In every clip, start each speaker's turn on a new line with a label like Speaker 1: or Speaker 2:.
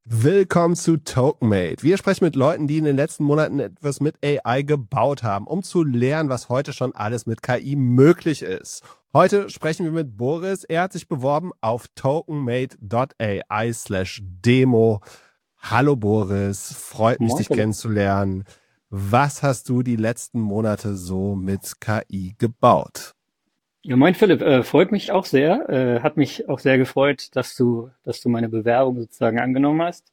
Speaker 1: Willkommen zu Tokenmate. Wir sprechen mit Leuten, die in den letzten Monaten etwas mit AI gebaut haben, um zu lernen, was heute schon alles mit KI möglich ist. Heute sprechen wir mit Boris. Er hat sich beworben auf tokenmate.ai/demo. Hallo Boris, freut mich,
Speaker 2: Moin,
Speaker 1: dich
Speaker 2: Philipp.
Speaker 1: kennenzulernen. Was hast du die letzten Monate so mit KI gebaut?
Speaker 2: Ja, moin Philipp, freut mich auch sehr. Hat mich auch sehr gefreut, dass du meine Bewerbung sozusagen angenommen hast.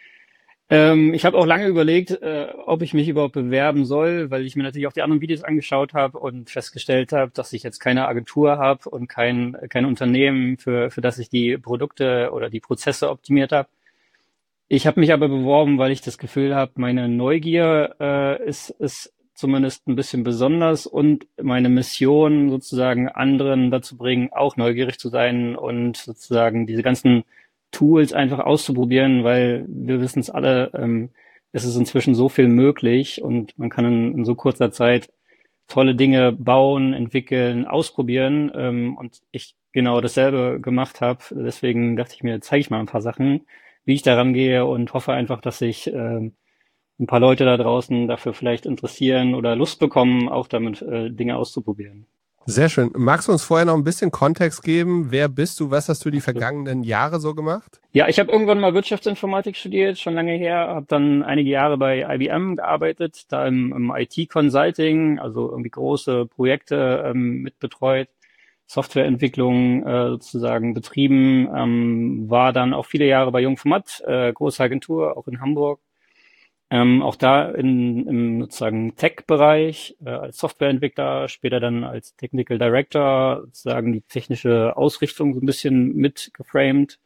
Speaker 2: Ich habe auch lange überlegt, ob ich mich überhaupt bewerben soll, weil ich mir natürlich auch die anderen Videos angeschaut habe und festgestellt habe, dass ich jetzt keine Agentur habe und kein Unternehmen, für das ich die Produkte oder die Prozesse optimiert habe. Ich habe mich aber beworben, weil ich das Gefühl habe, meine Neugier ist zumindest ein bisschen besonders und meine Mission sozusagen anderen dazu bringen, auch neugierig zu sein und sozusagen diese ganzen Tools einfach auszuprobieren, weil wir wissen es alle, es ist inzwischen so viel möglich und man kann in so kurzer Zeit tolle Dinge bauen, entwickeln, ausprobieren, und ich genau dasselbe gemacht habe. Deswegen dachte ich mir, zeige ich mal ein paar Sachen, wie ich daran gehe und hoffe einfach, dass sich ein paar Leute da draußen dafür vielleicht interessieren oder Lust bekommen, auch damit Dinge auszuprobieren.
Speaker 1: Sehr schön. Magst du uns vorher noch ein bisschen Kontext geben? Wer bist du? Was hast du die
Speaker 2: Absolut.
Speaker 1: vergangenen Jahre so gemacht?
Speaker 2: Ja, ich habe irgendwann mal Wirtschaftsinformatik studiert, schon lange her, habe dann einige Jahre bei IBM gearbeitet, da im IT-Consulting, also irgendwie große Projekte mitbetreut, Softwareentwicklung sozusagen betrieben, war dann auch viele Jahre bei Jungformat, große Agentur, auch in Hamburg. Auch da im sozusagen Tech-Bereich, als Softwareentwickler, später dann als Technical Director, sozusagen die technische Ausrichtung so ein bisschen mitgeframed.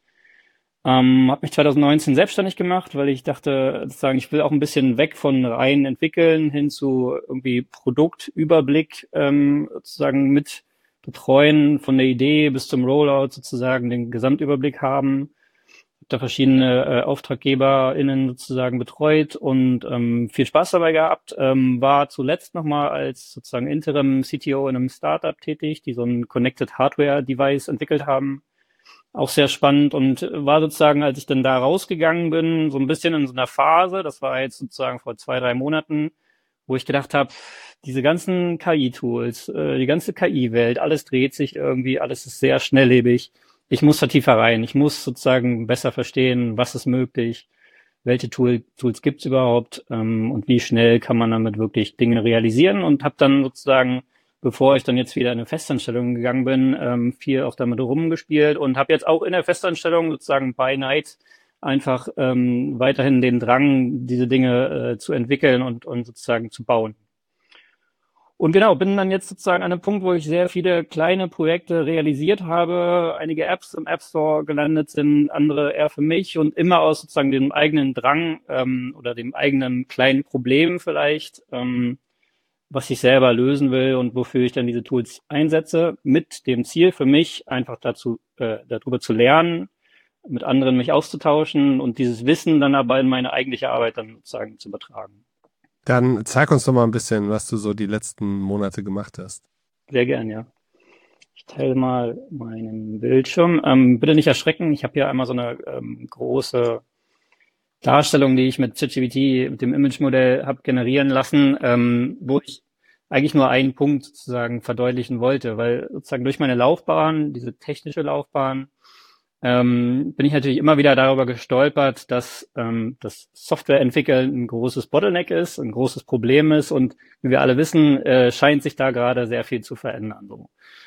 Speaker 2: Habe mich 2019 selbstständig gemacht, weil ich dachte, sozusagen, ich will auch ein bisschen weg von rein entwickeln hin zu irgendwie Produktüberblick sozusagen mit betreuen, von der Idee bis zum Rollout sozusagen den Gesamtüberblick haben. Hab da verschiedene AuftraggeberInnen sozusagen betreut und viel Spaß dabei gehabt. War zuletzt nochmal als sozusagen Interim CTO in einem Startup tätig, die so ein Connected Hardware Device entwickelt haben, auch sehr spannend und war sozusagen, als ich dann da rausgegangen bin, so ein bisschen in so einer Phase, das war jetzt sozusagen vor 2, 3 Monaten, wo ich gedacht habe, diese ganzen KI-Tools, die ganze KI-Welt, alles dreht sich irgendwie, alles ist sehr schnelllebig. Ich muss da tiefer rein. Ich muss sozusagen besser verstehen, was ist möglich, welche Tools gibt's überhaupt, und wie schnell kann man damit wirklich Dinge realisieren und habe dann sozusagen, bevor ich dann jetzt wieder in eine Festanstellung gegangen bin, viel auch damit rumgespielt und habe jetzt auch in der Festanstellung sozusagen by night einfach weiterhin den Drang, diese Dinge zu entwickeln und sozusagen zu bauen. Und genau, bin dann jetzt sozusagen an einem Punkt, wo ich sehr viele kleine Projekte realisiert habe, einige Apps im App Store gelandet sind, andere eher für mich und immer aus sozusagen dem eigenen Drang oder dem eigenen kleinen Problem vielleicht, was ich selber lösen will und wofür ich dann diese Tools einsetze, mit dem Ziel für mich einfach darüber zu lernen, mit anderen mich auszutauschen und dieses Wissen dann aber in meine eigentliche Arbeit dann sozusagen zu übertragen.
Speaker 1: Dann zeig uns doch mal ein bisschen, was du so die letzten Monate gemacht hast.
Speaker 2: Sehr gern, ja. Ich teile mal meinen Bildschirm. Bitte nicht erschrecken. Ich habe hier einmal so eine große Darstellung, die ich mit ChatGPT, mit dem Image-Modell, habe generieren lassen, wo ich eigentlich nur einen Punkt sozusagen verdeutlichen wollte, weil sozusagen durch meine Laufbahn, diese technische Laufbahn, bin ich natürlich immer wieder darüber gestolpert, dass das Softwareentwickeln ein großes Bottleneck ist, ein großes Problem ist und wie wir alle wissen, scheint sich da gerade sehr viel zu verändern. So.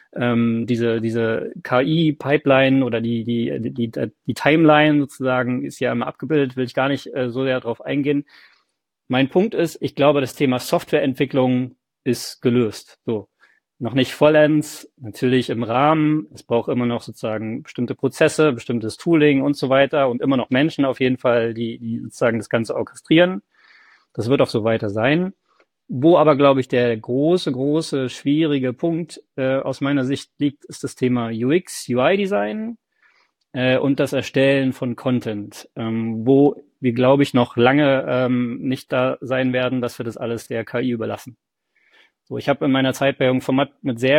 Speaker 2: Diese KI-Pipeline oder die Timeline sozusagen ist ja immer abgebildet, will ich gar nicht so sehr darauf eingehen. Mein Punkt ist, ich glaube, das Thema Softwareentwicklung ist gelöst. So. Noch nicht vollends, natürlich im Rahmen. Es braucht immer noch sozusagen bestimmte Prozesse, bestimmtes Tooling und so weiter und immer noch Menschen auf jeden Fall, die sozusagen das Ganze orchestrieren. Das wird auch so weiter sein. Wo aber, glaube ich, der große, schwierige Punkt aus meiner Sicht liegt, ist das Thema UX, UI-Design und das Erstellen von Content, wo wir, glaube ich, noch lange nicht da sein werden, dass wir das alles der KI überlassen. So, ich habe in meiner Zeit bei Jungformat mit sehr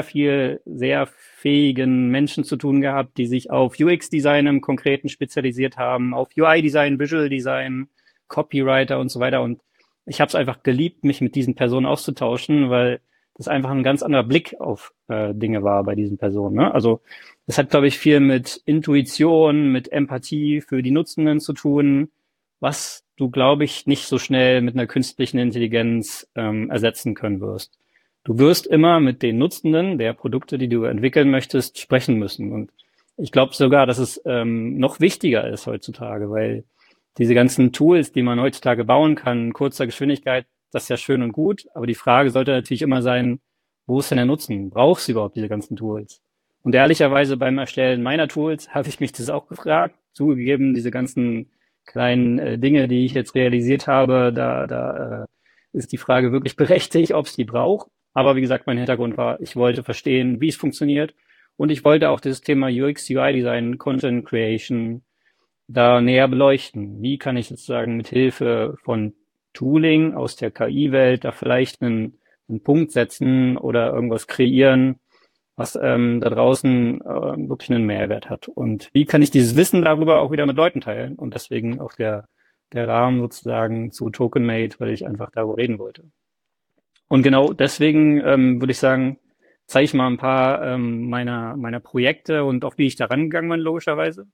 Speaker 2: fähigen Menschen zu tun gehabt, die sich auf UX-Design im Konkreten spezialisiert haben, auf UI-Design, Visual Design, Copywriter und so weiter. Und ich habe es einfach geliebt, mich mit diesen Personen auszutauschen, weil das einfach ein ganz anderer Blick auf Dinge war bei diesen Personen. Ne? Also das hat, glaube ich, viel mit Intuition, mit Empathie für die Nutzenden zu tun, was du, glaube ich, nicht so schnell mit einer künstlichen Intelligenz ersetzen können wirst. Du wirst immer mit den Nutzenden der Produkte, die du entwickeln möchtest, sprechen müssen. Und ich glaube sogar, dass es noch wichtiger ist heutzutage, weil diese ganzen Tools, die man heutzutage bauen kann, in kurzer Geschwindigkeit, das ist ja schön und gut. Aber die Frage sollte natürlich immer sein, wo ist denn der Nutzen? Brauchst du überhaupt diese ganzen Tools? Und ehrlicherweise beim Erstellen meiner Tools habe ich mich das auch gefragt. Zugegeben, diese ganzen kleinen Dinge, die ich jetzt realisiert habe, da ist die Frage wirklich berechtigt, ob es die braucht. Aber wie gesagt, mein Hintergrund war, ich wollte verstehen, wie es funktioniert. Und ich wollte auch dieses Thema UX, UI-Design, Content Creation da näher beleuchten. Wie kann ich sozusagen mit Hilfe von Tooling aus der KI-Welt da vielleicht einen Punkt setzen oder irgendwas kreieren, was da draußen wirklich einen Mehrwert hat. Und wie kann ich dieses Wissen darüber auch wieder mit Leuten teilen? Und deswegen auch der Rahmen sozusagen zu TokenMate, weil ich einfach darüber reden wollte. Und genau deswegen würde ich sagen, zeige ich mal ein paar meiner Projekte und auch wie ich da rangegangen bin, logischerweise.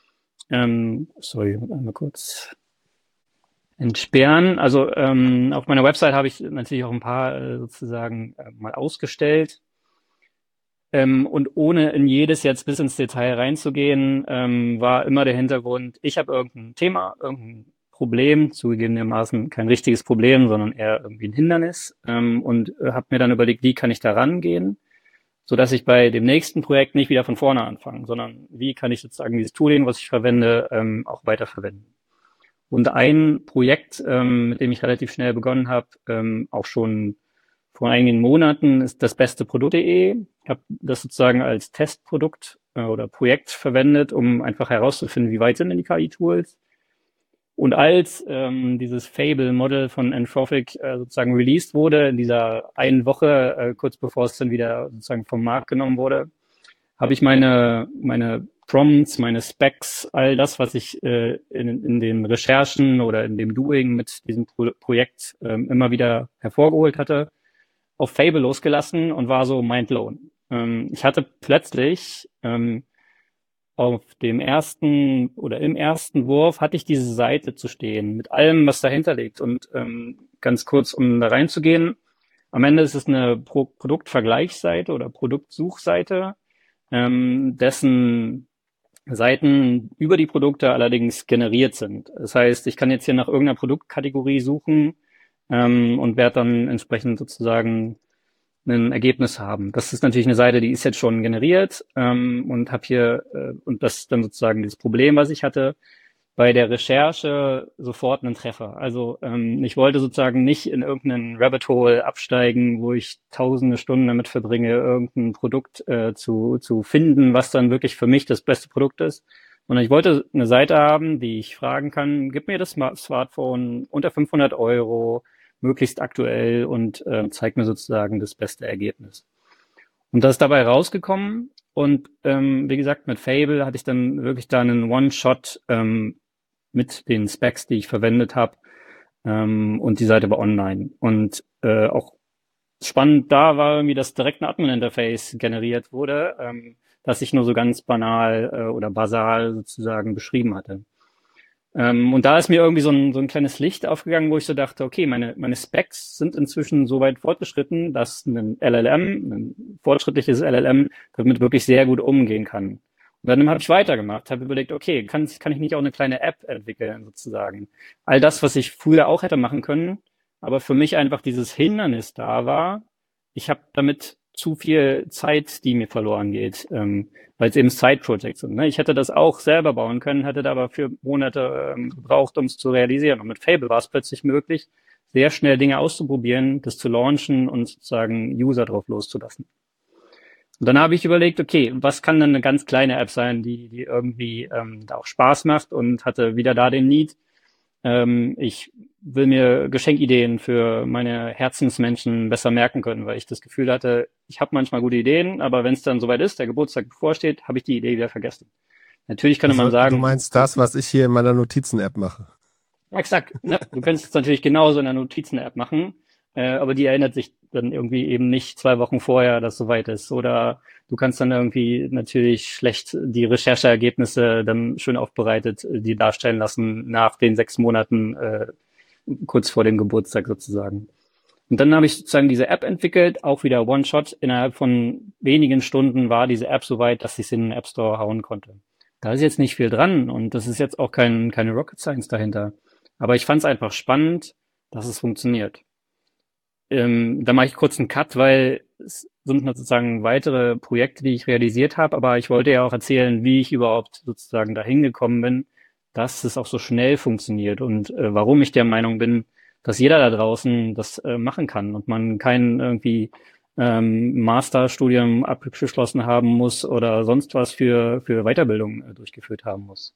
Speaker 2: Sorry, einmal kurz entsperren. Also auf meiner Website habe ich natürlich auch ein paar sozusagen mal ausgestellt. Und ohne in jedes jetzt bis ins Detail reinzugehen, war immer der Hintergrund, ich habe irgendein Thema, irgendein Problem, zugegebenermaßen kein richtiges Problem, sondern eher irgendwie ein Hindernis, und habe mir dann überlegt, wie kann ich da rangehen, sodass ich bei dem nächsten Projekt nicht wieder von vorne anfange, sondern wie kann ich sozusagen dieses Tooling, was ich verwende, auch weiterverwenden. Und ein Projekt, mit dem ich relativ schnell begonnen habe, auch schon vor einigen Monaten, ist das beste Produkt.de. Ich habe das sozusagen als Testprodukt oder Projekt verwendet, um einfach herauszufinden, wie weit sind denn die KI-Tools. Und als dieses Fable-Model von Anthropic sozusagen released wurde, in dieser einen Woche, kurz bevor es dann wieder sozusagen vom Markt genommen wurde, habe ich meine Prompts, meine Specs, all das, was ich in den Recherchen oder in dem Doing mit diesem Projekt immer wieder hervorgeholt hatte, auf Fable losgelassen und war so mindblown. Ich hatte plötzlich auf dem ersten oder im ersten Wurf hatte ich diese Seite zu stehen mit allem, was dahinter liegt. Und ganz kurz, um da reinzugehen, am Ende ist es eine Produktvergleichsseite oder Produktsuchseite, dessen Seiten über die Produkte allerdings generiert sind. Das heißt, ich kann jetzt hier nach irgendeiner Produktkategorie suchen und werde dann entsprechend sozusagen ein Ergebnis haben. Das ist natürlich eine Seite, die ist jetzt schon generiert und habe hier, und das ist dann sozusagen das Problem, was ich hatte, bei der Recherche sofort einen Treffer. Also ich wollte sozusagen nicht in irgendeinen Rabbit Hole absteigen, wo ich tausende Stunden damit verbringe, irgendein Produkt zu finden, was dann wirklich für mich das beste Produkt ist. Und ich wollte eine Seite haben, die ich fragen kann, gib mir das Smartphone unter 500 Euro, möglichst aktuell und zeigt mir sozusagen das beste Ergebnis. Und das ist dabei rausgekommen und wie gesagt, mit Fable hatte ich dann wirklich da einen One-Shot mit den Specs, die ich verwendet habe, und die Seite war online. Und auch spannend da war irgendwie, dass direkt ein Admin-Interface generiert wurde, das ich nur so ganz banal oder basal sozusagen beschrieben hatte. Und da ist mir irgendwie so ein kleines Licht aufgegangen, wo ich so dachte, okay, meine Specs sind inzwischen so weit fortgeschritten, dass ein fortschrittliches LLM damit wirklich sehr gut umgehen kann. Und dann habe ich weitergemacht, habe überlegt, okay, kann ich nicht auch eine kleine App entwickeln sozusagen? All das, was ich früher auch hätte machen können, aber für mich einfach dieses Hindernis da war, ich habe damit zu viel Zeit, die mir verloren geht, weil es eben Side-Projects sind. Ne? Ich hätte das auch selber bauen können, hätte da aber für Monate gebraucht, um es zu realisieren. Und mit Fable war es plötzlich möglich, sehr schnell Dinge auszuprobieren, das zu launchen und sozusagen User drauf loszulassen. Und dann habe ich überlegt, okay, was kann denn eine ganz kleine App sein, die irgendwie da auch Spaß macht, und hatte wieder da den Need. Ich will mir Geschenkideen für meine Herzensmenschen besser merken können, weil ich das Gefühl hatte, ich habe manchmal gute Ideen, aber wenn es dann soweit ist, der Geburtstag bevorsteht, habe ich die Idee wieder vergessen. Natürlich könnte man
Speaker 1: Also, du
Speaker 2: sagen,
Speaker 1: meinst das, was ich hier in meiner Notizen-App mache.
Speaker 2: exakt, ne? Du könntest es natürlich genauso in der Notizen-App machen, aber die erinnert sich dann irgendwie eben nicht 2 Wochen vorher, dass es soweit ist. Oder du kannst dann irgendwie natürlich schlecht die Rechercheergebnisse dann schön aufbereitet die darstellen lassen nach den 6 Monaten, kurz vor dem Geburtstag sozusagen. Und dann habe ich sozusagen diese App entwickelt, auch wieder One-Shot. Innerhalb von wenigen Stunden war diese App so weit, dass ich sie in den App Store hauen konnte. Da ist jetzt nicht viel dran und das ist jetzt auch keine Rocket Science dahinter. Aber ich fand es einfach spannend, dass es funktioniert. Da mache ich kurz einen Cut, weil es sind sozusagen weitere Projekte, die ich realisiert habe, aber ich wollte ja auch erzählen, wie ich überhaupt sozusagen dahin gekommen bin, dass es auch so schnell funktioniert und warum ich der Meinung bin, dass jeder da draußen das machen kann und man kein irgendwie Masterstudium abgeschlossen haben muss oder sonst was für Weiterbildung durchgeführt haben muss.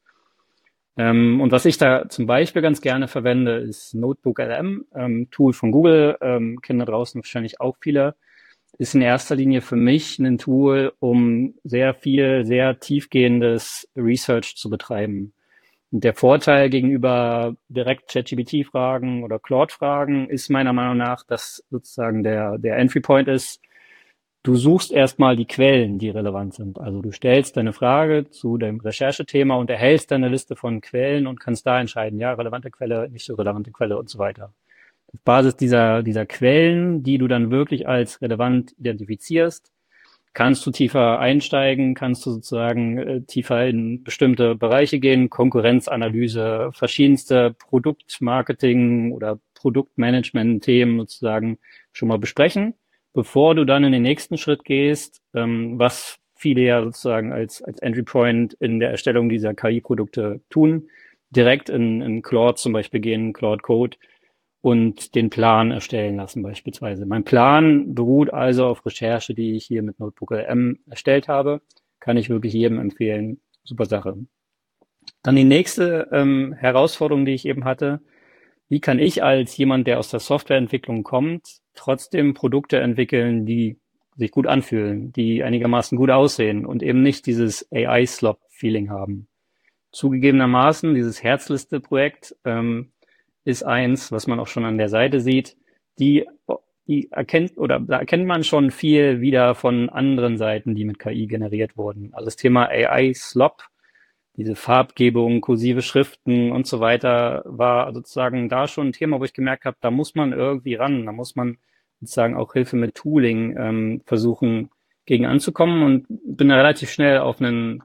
Speaker 2: Und was ich da zum Beispiel ganz gerne verwende, ist NotebookLM, Tool von Google, kennen da draußen wahrscheinlich auch viele. Ist in erster Linie für mich ein Tool, um sehr viel, sehr tiefgehendes Research zu betreiben. Und der Vorteil gegenüber direkt ChatGPT-Fragen oder Claude-Fragen ist meiner Meinung nach, dass sozusagen der Entry Point ist, du suchst erstmal die Quellen, die relevant sind. Also du stellst deine Frage zu deinem Recherchethema und erhältst deine Liste von Quellen und kannst da entscheiden, ja, relevante Quelle, nicht so relevante Quelle und so weiter. Auf Basis dieser Quellen, die du dann wirklich als relevant identifizierst, kannst du tiefer einsteigen, kannst du sozusagen tiefer in bestimmte Bereiche gehen, Konkurrenzanalyse, verschiedenste Produktmarketing oder Produktmanagement-Themen sozusagen schon mal besprechen, bevor du dann in den nächsten Schritt gehst, was viele ja sozusagen als Entry Point in der Erstellung dieser KI-Produkte tun, direkt in Claude zum Beispiel gehen, Claude Code und den Plan erstellen lassen beispielsweise. Mein Plan beruht also auf Recherche, die ich hier mit NotebookLM erstellt habe. Kann ich wirklich jedem empfehlen. Super Sache. Dann die nächste Herausforderung, die ich eben hatte. Wie kann ich als jemand, der aus der Softwareentwicklung kommt, trotzdem Produkte entwickeln, die sich gut anfühlen, die einigermaßen gut aussehen und eben nicht dieses AI-Slop-Feeling haben? Zugegebenermaßen, dieses Herzliste-Projekt ist eins, was man auch schon an der Seite sieht, die erkennt oder da erkennt man schon viel wieder von anderen Seiten, die mit KI generiert wurden. Also das Thema AI-Slop, diese Farbgebung, kursive Schriften und so weiter, war sozusagen da schon ein Thema, wo ich gemerkt habe, da muss man irgendwie ran, da muss man sozusagen auch Hilfe mit Tooling versuchen gegen anzukommen und bin relativ schnell auf einen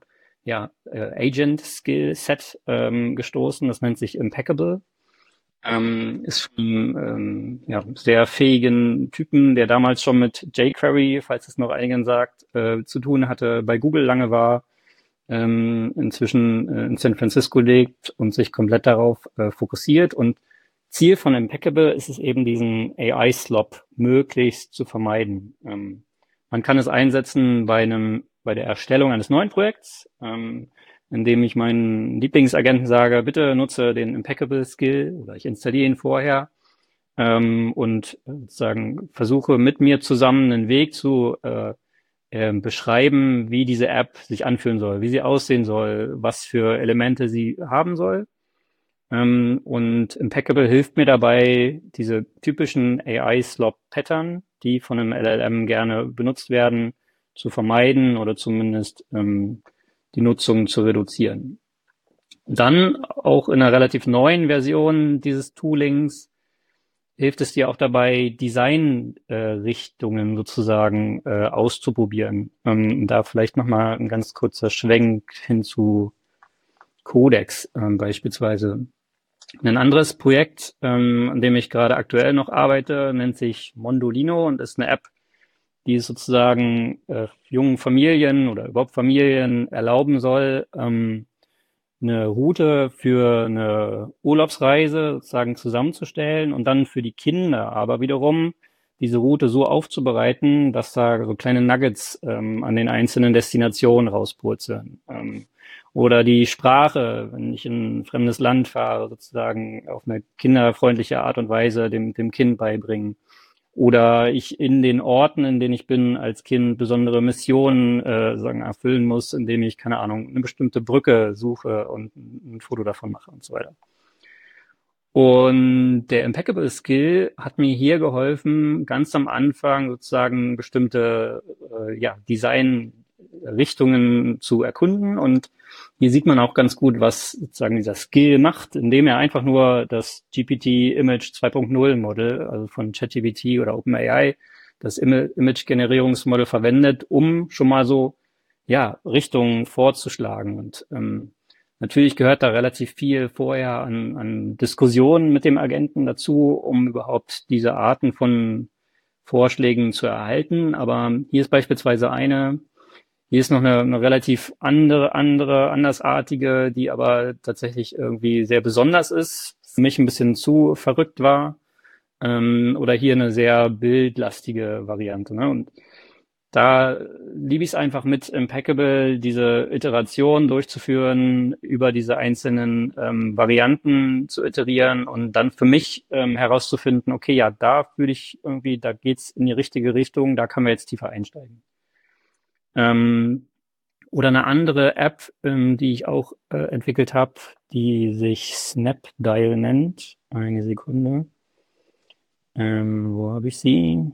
Speaker 2: Agent-Skill-Set gestoßen, das nennt sich Impeccable. Ist schon sehr fähigen Typen, der damals schon mit jQuery, falls es noch einigen sagt, zu tun hatte, bei Google lange war, inzwischen in San Francisco lebt und sich komplett darauf fokussiert. Und Ziel von Impeccable ist es eben, diesen AI-Slop möglichst zu vermeiden. Man kann es einsetzen bei der Erstellung eines neuen Projekts, indem ich meinen Lieblingsagenten sage, bitte nutze den Impeccable Skill oder ich installiere ihn vorher und sozusagen versuche mit mir zusammen einen Weg zu beschreiben, wie diese App sich anfühlen soll, wie sie aussehen soll, was für Elemente sie haben soll. Und Impeccable hilft mir dabei, diese typischen AI-Slop-Pattern, die von einem LLM gerne benutzt werden, zu vermeiden oder zumindest die Nutzung zu reduzieren. Dann auch in einer relativ neuen Version dieses Toolings hilft es dir auch dabei, Designrichtungen sozusagen auszuprobieren. Da vielleicht nochmal ein ganz kurzer Schwenk hin zu Codex beispielsweise. Ein anderes Projekt, an dem ich gerade aktuell noch arbeite, nennt sich Mondolino und ist eine App, die es sozusagen jungen Familien oder überhaupt Familien erlauben soll, eine Route für eine Urlaubsreise sozusagen zusammenzustellen und dann für die Kinder aber wiederum diese Route so aufzubereiten, dass da so kleine Nuggets an den einzelnen Destinationen rauspurzeln. Oder die Sprache, wenn ich in ein fremdes Land fahre, sozusagen auf eine kinderfreundliche Art und Weise dem Kind beibringen. Oder ich in den Orten, in denen ich bin, als Kind besondere Missionen sagen, erfüllen muss, indem ich, keine Ahnung, eine bestimmte Brücke suche und ein Foto davon mache und so weiter. Und der Impeccable Skill hat mir hier geholfen, ganz am Anfang sozusagen bestimmte Designrichtungen zu erkunden. Und hier sieht man auch ganz gut, was sozusagen dieser Skill macht, indem er einfach nur das GPT Image 2.0 Model, also von ChatGPT oder OpenAI, das Image-Generierungsmodell verwendet, um schon mal so Richtungen vorzuschlagen. Und natürlich gehört da relativ viel vorher an Diskussionen mit dem Agenten dazu, um überhaupt diese Arten von Vorschlägen zu erhalten. Aber hier ist beispielsweise hier ist noch eine relativ andersartige, die aber tatsächlich irgendwie sehr besonders ist, für mich ein bisschen zu verrückt war. Oder hier eine sehr bildlastige Variante. Ne? Und da liebe ich es einfach mit Impeccable, diese Iteration durchzuführen, über diese einzelnen Varianten zu iterieren und dann für mich herauszufinden, okay, ja, da fühle ich irgendwie, da geht's in die richtige Richtung, da können wir jetzt tiefer einsteigen. Oder eine andere App, die ich auch entwickelt habe, die sich Snapdial nennt. Eine Sekunde. Wo habe ich sie?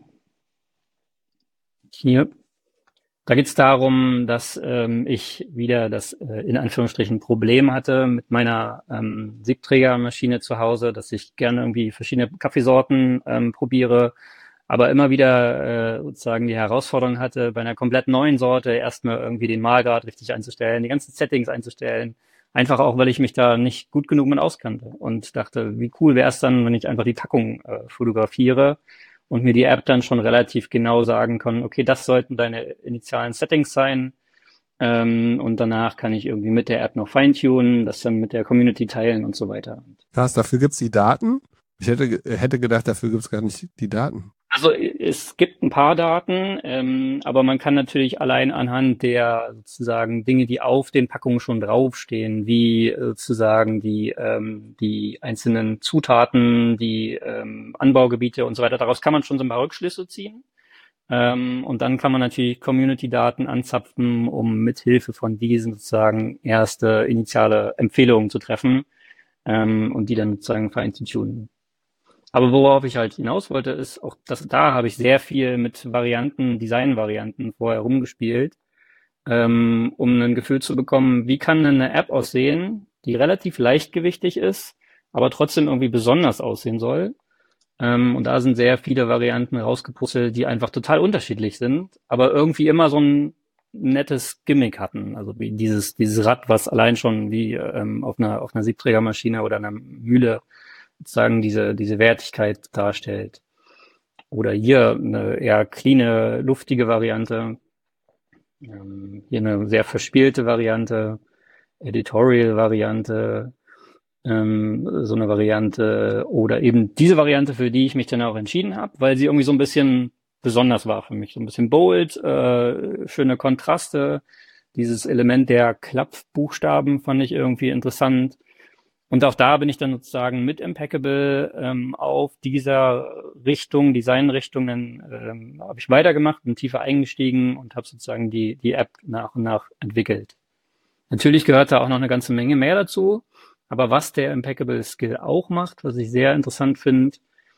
Speaker 2: Hier. Da geht es darum, dass ich wieder das in Anführungsstrichen Problem hatte mit meiner Siebträgermaschine zu Hause, dass ich gerne irgendwie verschiedene Kaffeesorten probiere, aber immer wieder sozusagen die Herausforderung hatte, bei einer komplett neuen Sorte erstmal irgendwie den Mahlgrad richtig einzustellen, die ganzen Settings einzustellen, einfach auch, weil ich mich da nicht gut genug mit auskannte und dachte, wie cool wäre es dann, wenn ich einfach die Packung fotografiere und mir die App dann schon relativ genau sagen kann, okay, das sollten deine initialen Settings sein. Und danach kann ich irgendwie mit der App noch feintunen, das dann mit der Community teilen und so weiter.
Speaker 1: Krass, dafür gibt's die Daten? Ich hätte gedacht, dafür gibt's gar nicht die Daten.
Speaker 2: Also es gibt ein paar Daten, aber man kann natürlich allein anhand der sozusagen Dinge, die auf den Packungen schon draufstehen, wie sozusagen die einzelnen Zutaten, die Anbaugebiete und so weiter, daraus kann man schon so ein paar Rückschlüsse ziehen. Und dann kann man natürlich Community-Daten anzapfen, um mithilfe von diesen sozusagen erste initiale Empfehlungen zu treffen und die dann sozusagen feinzutunen. Aber worauf ich halt hinaus wollte, ist auch, dass da habe ich sehr viel mit Designvarianten vorher rumgespielt, um ein Gefühl zu bekommen, wie kann eine App aussehen, die relativ leichtgewichtig ist, aber trotzdem irgendwie besonders aussehen soll. Und da sind sehr viele Varianten rausgepuzzelt, die einfach total unterschiedlich sind, aber irgendwie immer so ein nettes Gimmick hatten. Also wie dieses Rad, was allein schon wie auf einer Siebträgermaschine oder einer Mühle sozusagen diese Wertigkeit darstellt. Oder hier eine eher cleane, luftige Variante. Hier eine sehr verspielte Variante, Editorial-Variante, so eine Variante oder eben diese Variante, für die ich mich dann auch entschieden habe, weil sie irgendwie so ein bisschen besonders war für mich. So ein bisschen bold, schöne Kontraste. Dieses Element der Klappbuchstaben fand ich irgendwie interessant. Und auch da bin ich dann sozusagen mit Impeccable auf dieser Richtung, Designrichtung, dann habe ich weitergemacht, bin tiefer eingestiegen und habe sozusagen die App nach und nach entwickelt. Natürlich gehört da auch noch eine ganze Menge mehr dazu, aber was der Impeccable Skill auch macht, was ich sehr interessant finde,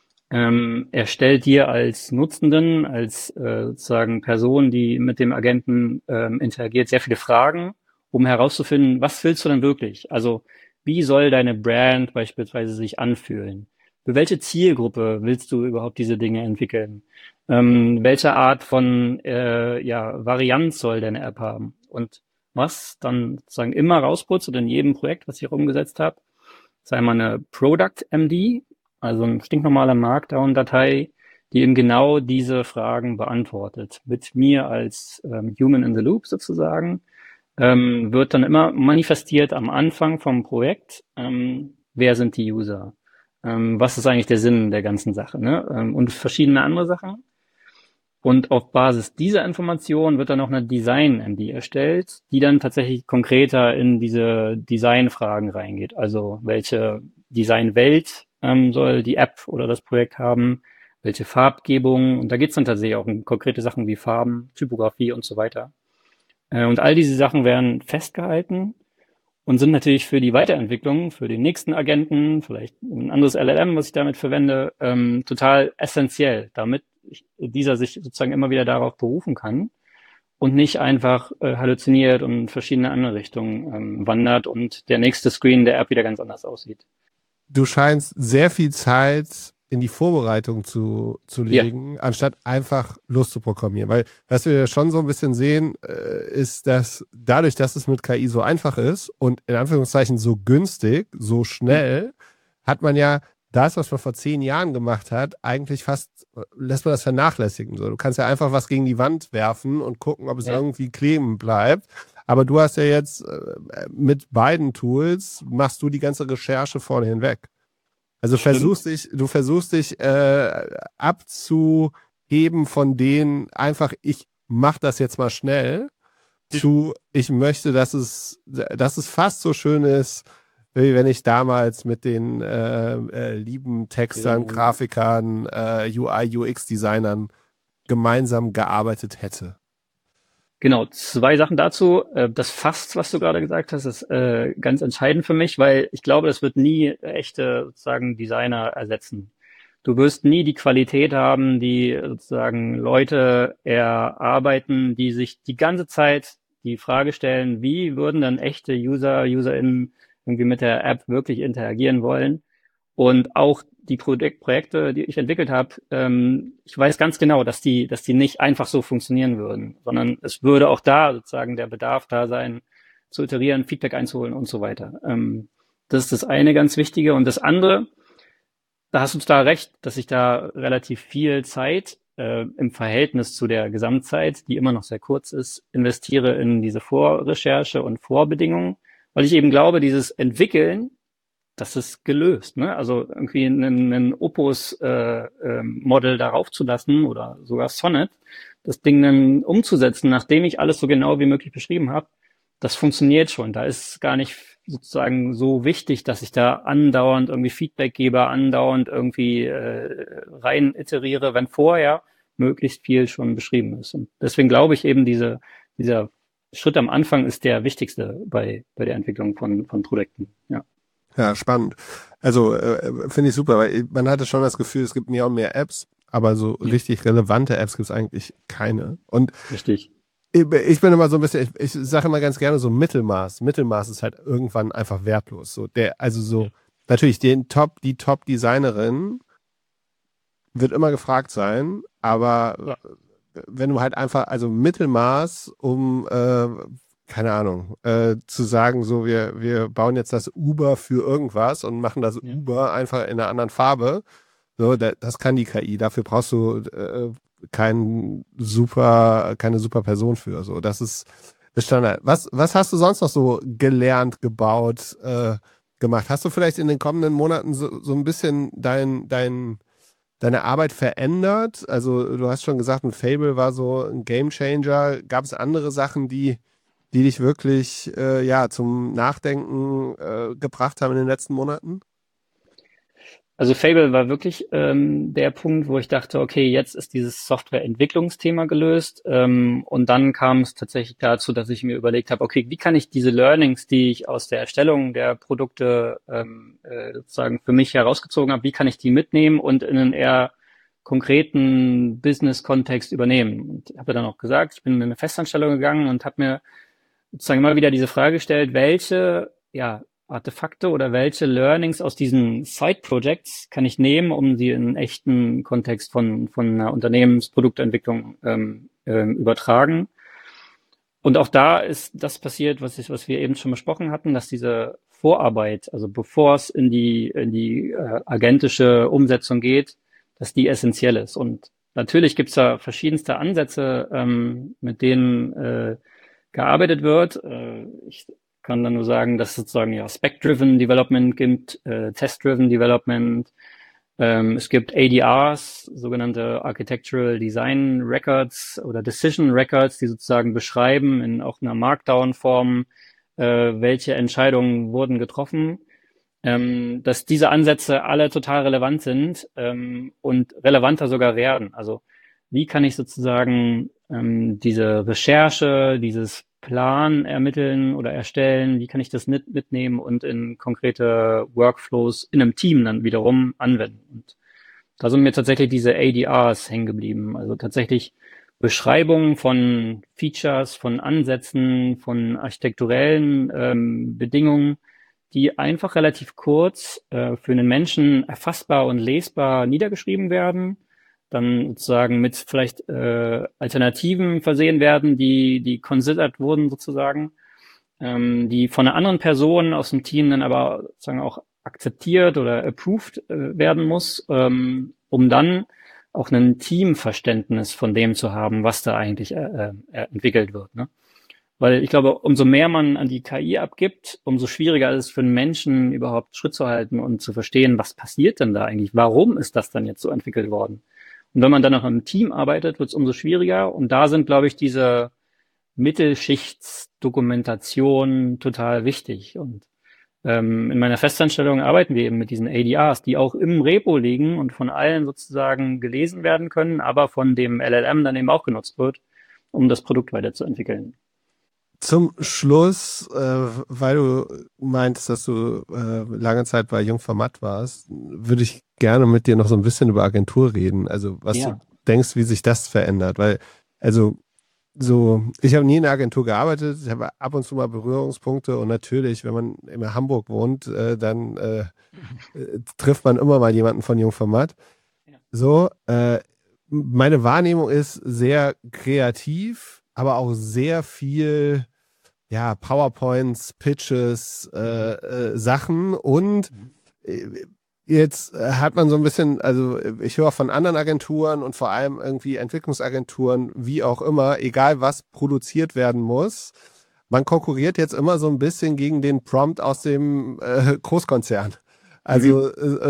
Speaker 2: er stellt dir als Nutzenden, als sozusagen Person, die mit dem Agenten interagiert, sehr viele Fragen, um herauszufinden, was willst du denn wirklich? Also wie soll deine Brand beispielsweise sich anfühlen? Für welche Zielgruppe willst du überhaupt diese Dinge entwickeln? Welche Art von Varianz soll deine App haben? Und was dann sozusagen immer rausputzt oder in jedem Projekt, was ich auch umgesetzt habe, ist einmal eine Product MD, also eine stinknormale Markdown-Datei, die eben genau diese Fragen beantwortet. Mit mir als Human in the Loop sozusagen wird dann immer manifestiert am Anfang vom Projekt, wer sind die User? Was ist eigentlich der Sinn der ganzen Sache? Ne? Und verschiedene andere Sachen. Und auf Basis dieser Information wird dann noch eine Design-MD erstellt, die dann tatsächlich konkreter in diese Designfragen reingeht. Also welche Designwelt soll die App oder das Projekt haben, welche Farbgebung. Und da geht es dann tatsächlich auch um konkrete Sachen wie Farben, Typografie und so weiter. Und all diese Sachen werden festgehalten und sind natürlich für die Weiterentwicklung, für den nächsten Agenten, vielleicht ein anderes LLM, was ich damit verwende, total essentiell, damit dieser sich sozusagen immer wieder darauf berufen kann und nicht einfach halluziniert und in verschiedene andere Richtungen wandert und der nächste Screen der App wieder ganz anders aussieht.
Speaker 1: Du scheinst sehr viel Zeit in die Vorbereitung zu
Speaker 2: Ja,
Speaker 1: legen, anstatt einfach loszuprogrammieren. Weil was wir schon so ein bisschen sehen, ist, dass dadurch, dass es mit KI so einfach ist und in Anführungszeichen so günstig, so schnell, hat man ja das, was man vor 10 Jahren gemacht hat, eigentlich fast, lässt man das vernachlässigen. So, du kannst ja einfach was gegen die Wand werfen und gucken, ob es
Speaker 2: ja,
Speaker 1: irgendwie kleben bleibt. Aber du hast ja jetzt mit beiden Tools, machst du die ganze Recherche vorne hinweg. Also
Speaker 2: stimmt.
Speaker 1: du versuchst dich abzuheben von denen einfach, ich mach das jetzt mal schnell, zu, ich möchte, dass es fast so schön ist, wie wenn ich damals mit den lieben Textern,
Speaker 2: Genau.
Speaker 1: Grafikern, UI, UX-Designern gemeinsam gearbeitet hätte.
Speaker 2: Genau, zwei Sachen dazu. Das Fast, was du gerade gesagt hast, ist ganz entscheidend für mich, weil ich glaube, das wird nie echte sozusagen Designer ersetzen. Du wirst nie die Qualität haben, die sozusagen Leute erarbeiten, die sich die ganze Zeit die Frage stellen, wie würden dann echte UserInnen irgendwie mit der App wirklich interagieren wollen? Und auch die Projekte, die ich entwickelt habe, ich weiß ganz genau, dass die nicht einfach so funktionieren würden, sondern es würde auch da sozusagen der Bedarf da sein, zu iterieren, Feedback einzuholen und so weiter. Das ist das eine ganz Wichtige. Und das andere, da hast du total recht, dass ich da relativ viel Zeit im Verhältnis zu der Gesamtzeit, die immer noch sehr kurz ist, investiere in diese Vorrecherche und Vorbedingungen, weil ich eben glaube, dieses Entwickeln, das ist gelöst, ne? Also irgendwie einen Opus-Model darauf zu lassen oder sogar Sonnet, das Ding dann umzusetzen, nachdem ich alles so genau wie möglich beschrieben habe, das funktioniert schon. Da ist gar nicht sozusagen so wichtig, dass ich da andauernd irgendwie Feedback gebe, andauernd irgendwie rein iteriere, wenn vorher möglichst viel schon beschrieben ist. Und deswegen glaube ich eben, dieser Schritt am Anfang ist der wichtigste bei der Entwicklung von Projekten. Ja.
Speaker 1: Ja, spannend. Also finde ich super, weil man hatte schon das Gefühl, es gibt mehr und mehr Apps, aber so
Speaker 2: Ja,
Speaker 1: richtig relevante Apps gibt es eigentlich keine. Und
Speaker 2: richtig.
Speaker 1: ich bin immer so ein bisschen, ich sage immer ganz gerne so Mittelmaß. Mittelmaß ist halt irgendwann einfach wertlos. So der, also so, natürlich die Top-Designerin wird immer gefragt sein, aber
Speaker 2: Ja.
Speaker 1: wenn du halt einfach, also Mittelmaß, um, keine Ahnung, zu sagen, so, wir bauen jetzt das Uber für irgendwas und machen das
Speaker 2: Ja.
Speaker 1: Uber einfach in einer anderen Farbe. So, das kann die KI. Dafür brauchst du keine super Person für. So, das Standard. Was hast du sonst noch so gelernt, gebaut, gemacht? Hast du vielleicht in den kommenden Monaten so ein bisschen deine Arbeit verändert? Also du hast schon gesagt, ein Fable war so ein Gamechanger. Gab es andere Sachen, die dich wirklich ja zum Nachdenken gebracht haben in den letzten Monaten?
Speaker 2: Also Fable war wirklich der Punkt, wo ich dachte, okay, jetzt ist dieses Softwareentwicklungsthema gelöst. Und dann kam es tatsächlich dazu, dass ich mir überlegt habe, okay, wie kann ich diese Learnings, die ich aus der Erstellung der Produkte sozusagen für mich herausgezogen habe, wie kann ich die mitnehmen und in einen eher konkreten Business-Kontext übernehmen? Und ich habe dann auch gesagt, ich bin in eine Festanstellung gegangen und habe mir sozusagen immer wieder diese Frage gestellt, welche ja, Artefakte oder welche Learnings aus diesen Side-Projects kann ich nehmen, um sie in einen echten Kontext von einer Unternehmensproduktentwicklung übertragen. Und auch da ist das passiert, was wir eben schon besprochen hatten, dass diese Vorarbeit, also bevor es in die agentische Umsetzung geht, dass die essentiell ist. Und natürlich gibt es da verschiedenste Ansätze, mit denen gearbeitet wird. Ich kann dann nur sagen, dass es sozusagen ja Spec-Driven Development gibt, Test-Driven Development. Es gibt ADRs, sogenannte Architectural Design Records oder Decision Records, die sozusagen beschreiben in auch einer Markdown-Form, welche Entscheidungen wurden getroffen, dass diese Ansätze alle total relevant sind, und relevanter sogar werden. Also wie kann ich sozusagen diese Recherche, dieses Plan ermitteln oder erstellen, wie kann ich das mitnehmen und in konkrete Workflows in einem Team dann wiederum anwenden. Und da sind mir tatsächlich diese ADRs hängen geblieben. Also tatsächlich Beschreibungen von Features, von Ansätzen, von architekturellen Bedingungen, die einfach relativ kurz für einen Menschen erfassbar und lesbar niedergeschrieben werden, dann sozusagen mit vielleicht Alternativen versehen werden, die considered wurden sozusagen, die von einer anderen Person aus dem Team dann aber sozusagen auch akzeptiert oder approved werden muss, um dann auch ein Teamverständnis von dem zu haben, was da eigentlich entwickelt wird. Ne? Weil ich glaube, umso mehr man an die KI abgibt, umso schwieriger ist es für einen Menschen überhaupt Schritt zu halten und zu verstehen, was passiert denn da eigentlich? Warum ist das dann jetzt so entwickelt worden? Und wenn man dann noch im Team arbeitet, wird es umso schwieriger. Und da sind, glaube ich, diese Mittelschichtsdokumentation total wichtig. Und in meiner Festanstellung arbeiten wir eben mit diesen ADRs, die auch im Repo liegen und von allen sozusagen gelesen werden können, aber von dem LLM dann eben auch genutzt wird, um das Produkt weiterzuentwickeln.
Speaker 1: Zum Schluss, weil du meintest, dass du lange Zeit bei Jungformat warst, würde ich gerne mit dir noch so ein bisschen über Agentur reden. Also was du denkst, wie sich das verändert. Weil, also ich habe nie in der Agentur gearbeitet, ich habe ab und zu mal Berührungspunkte und natürlich, wenn man in Hamburg wohnt, dann trifft man immer mal jemanden von Jungformat. So, meine Wahrnehmung ist sehr kreativ, aber auch sehr viel PowerPoints, Pitches, Sachen und jetzt hat man so ein bisschen, also ich höre von anderen Agenturen und vor allem irgendwie Entwicklungsagenturen, wie auch immer, egal was produziert werden muss, man konkurriert jetzt immer so ein bisschen gegen den Prompt aus dem Großkonzern. Also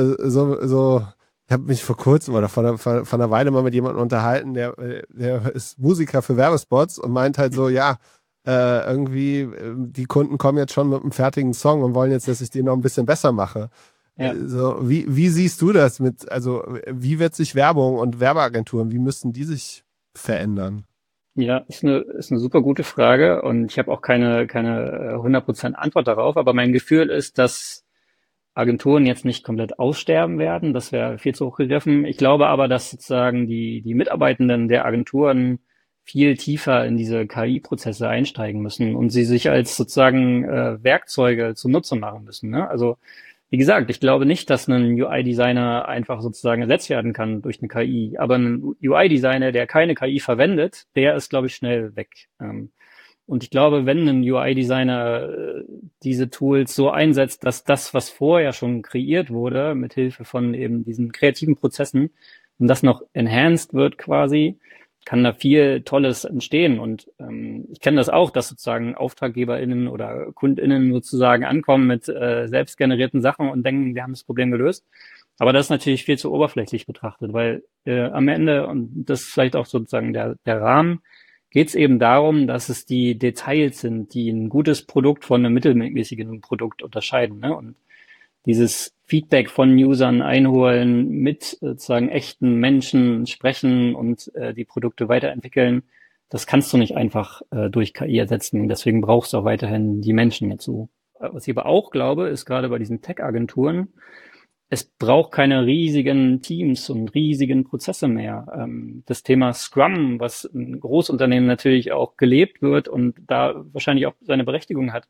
Speaker 1: ich habe mich vor kurzem oder vor einer Weile mal mit jemandem unterhalten, der ist Musiker für Werbespots und meint halt so, irgendwie, die Kunden kommen jetzt schon mit einem fertigen Song und wollen jetzt, dass ich den noch ein bisschen besser mache. Ja. So, wie siehst du das wie wird sich Werbung und Werbeagenturen, wie müssten die sich verändern?
Speaker 2: Ja, ist eine super gute Frage und ich habe auch keine 100% Antwort darauf, aber mein Gefühl ist, dass Agenturen jetzt nicht komplett aussterben werden. Das wäre viel zu hoch gegriffen. Ich glaube aber, dass sozusagen die Mitarbeitenden der Agenturen viel tiefer in diese KI-Prozesse einsteigen müssen und sie sich als sozusagen Werkzeuge zunutze machen müssen. Ne? Also wie gesagt, ich glaube nicht, dass ein UI-Designer einfach sozusagen ersetzt werden kann durch eine KI. Aber ein UI-Designer, der keine KI verwendet, der ist, glaube ich, schnell weg. Und ich glaube, wenn ein UI-Designer diese Tools so einsetzt, dass das, was vorher schon kreiert wurde, mit Hilfe von eben diesen kreativen Prozessen, und das noch enhanced wird quasi, kann da viel Tolles entstehen. Und ich kenne das auch, dass sozusagen AuftraggeberInnen oder KundInnen sozusagen ankommen mit selbstgenerierten Sachen und denken, wir haben das Problem gelöst. Aber das ist natürlich viel zu oberflächlich betrachtet, weil am Ende, und das ist vielleicht auch sozusagen der Rahmen, geht es eben darum, dass es die Details sind, die ein gutes Produkt von einem mittelmäßigen Produkt unterscheiden. Ne? Und dieses Feedback von Usern einholen, mit sozusagen echten Menschen sprechen und die Produkte weiterentwickeln, das kannst du nicht einfach durch KI ersetzen. Deswegen brauchst du auch weiterhin die Menschen dazu. Was ich aber auch glaube, ist gerade bei diesen Tech-Agenturen, es braucht keine riesigen Teams und riesigen Prozesse mehr. Das Thema Scrum, was in Großunternehmen natürlich auch gelebt wird und da wahrscheinlich auch seine Berechtigung hat,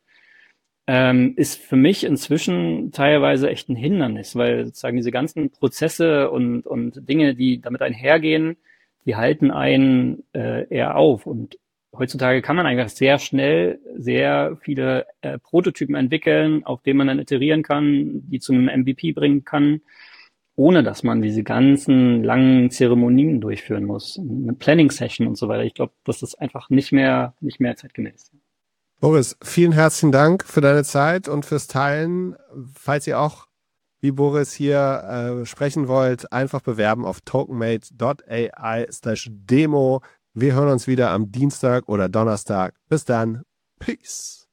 Speaker 2: ist für mich inzwischen teilweise echt ein Hindernis, weil sozusagen diese ganzen Prozesse und Dinge, die damit einhergehen, die halten einen eher auf. Und heutzutage kann man einfach sehr schnell sehr viele Prototypen entwickeln, auf denen man dann iterieren kann, die zu einem MVP bringen kann, ohne dass man diese ganzen langen Zeremonien durchführen muss. Eine Planning-Session und so weiter. Ich glaube, das ist einfach nicht mehr zeitgemäß.
Speaker 1: Boris, vielen herzlichen Dank für deine Zeit und fürs Teilen. Falls ihr auch wie Boris hier sprechen wollt, einfach bewerben auf tokenmate.ai/demo. Wir hören uns wieder am Dienstag oder Donnerstag. Bis dann. Peace.